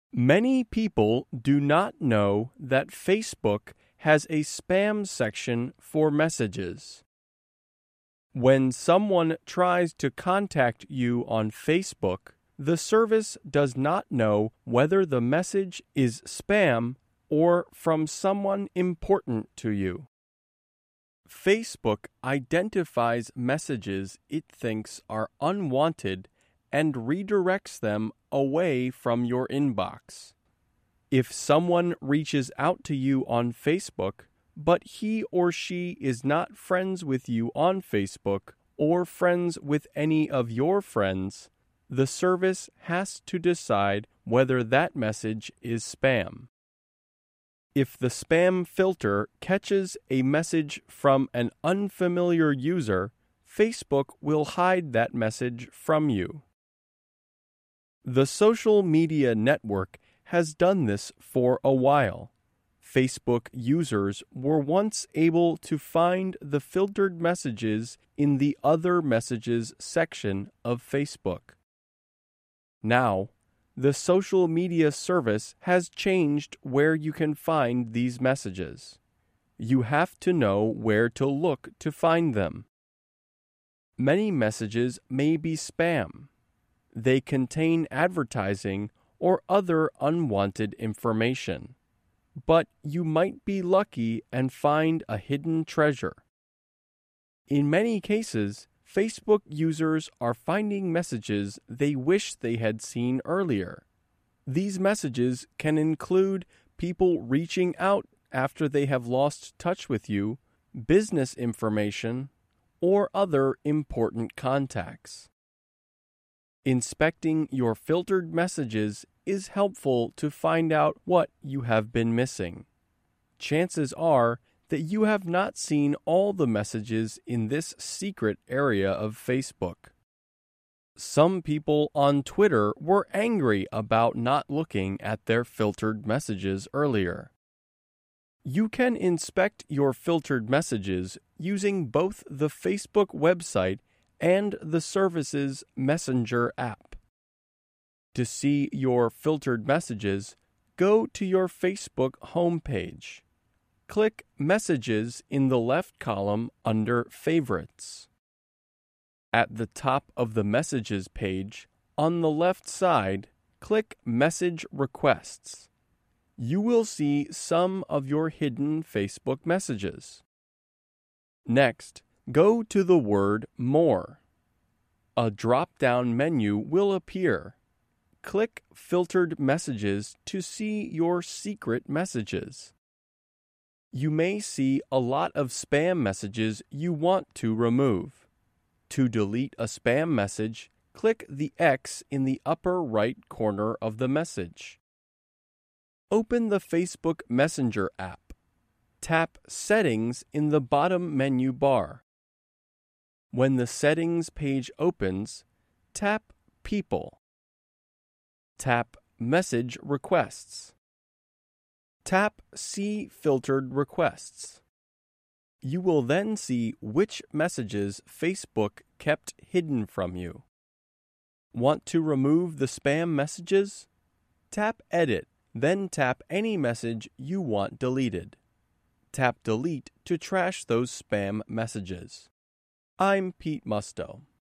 Many people do not know that Facebook has a spam section for messages. When someone tries to contact you on Facebook, the service does not know whether the message is spam or from someone important to you. Facebook identifies messages it thinks are unwanted and redirects them away from your inbox. If someone reaches out to you on Facebook, but he or she is not friends with you on Facebook or friends with any of your friends, the service has to decide whether that message is spam. If the spam filter catches a message from an unfamiliar user, Facebook will hide that message from you. The social media network has done this for a while. Facebook users were once able to find the filtered messages in the Other Messages section of Facebook. Now, the social media service has changed where you can find these messages. You have to know where to look to find them. Many messages may be spam. They contain advertising or other unwanted information. But you might be lucky and find a hidden treasure. In many cases, Facebook users are finding messages they wish they had seen earlier. These messages can include people reaching out after they have lost touch with you, business information, or other important contacts. Inspecting your filtered messages is helpful to find out what you have been missing. Chances are that you have not seen all the messages in this secret area of Facebook. Some people on Twitter were angry about not looking at their filtered messages earlier. You can inspect your filtered messages using both the Facebook website and the service's Messenger app. To see your filtered messages, go to your Facebook homepage. Click Messages in the left column under Favorites. At the top of the Messages page, on the left side, click Message Requests. You will see some of your hidden Facebook messages. Next, go to the word More. A drop-down menu will appear. Click Filtered Messages to see your secret messages. You may see a lot of spam messages you want to remove. To delete a spam message, click the X in the upper right corner of the message. Open the Facebook Messenger app. Tap Settings in the bottom menu bar. When the Settings page opens, tap People. Tap Message Requests. Tap See Filtered Requests. You will then see which messages Facebook kept hidden from you. Want to remove the spam messages? Tap Edit, then tap any message you want deleted. Tap Delete to trash those spam messages. I'm Pete Musto.